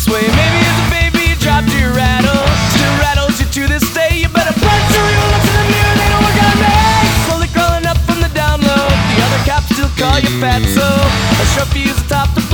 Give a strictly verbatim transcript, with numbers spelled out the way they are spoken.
this way. Maybe as a baby you dropped your rattle, still rattles you to this day. You better punch your real looks in the mirror, they don't work on me. Slowly crawling up from the down low, the other cops still call you fatso. A trophy is a top to